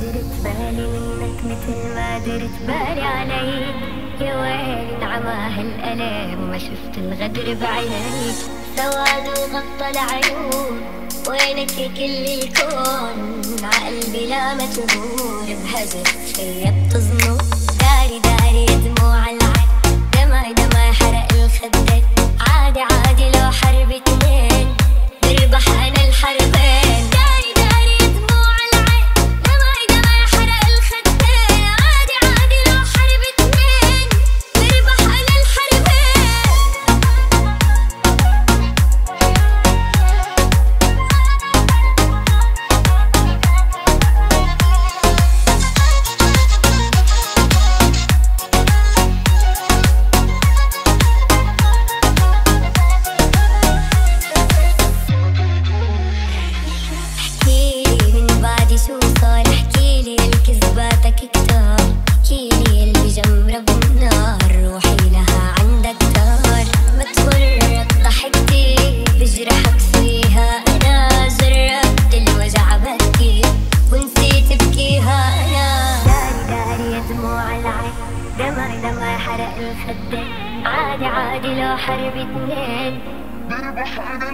درت بالي منك مثل ما درت بالي عليك. يا ويلي نعماه الألم ما شفت الغدر بعينيك. سواد وغطى العيون وينك يا كل الكون. عقلبي لا مجبور بهجر خيبت ظنون. داري داري دموع العين دمعي دمعي حرق الخدين. عادي عادي لو حرب اتنين بربح انا الحربين. داري داري دموع العين دمعي دمعي حرق الخدين. عادي عادي لو حرب اتنين بربح انا الحربين. شو صار احكيلي الكذباتك كتار. احكيلي اللي جمرة بالنار روحي لها عندك دار. ما تغرك ضحكتي بجرحك فيها انا. جربت الوجع بكي ونسيت بكيها انا. داري داري يا دموع العين دمعي دمعي حرق الخدين. عادي عادي لو حرب اتنين بربح انا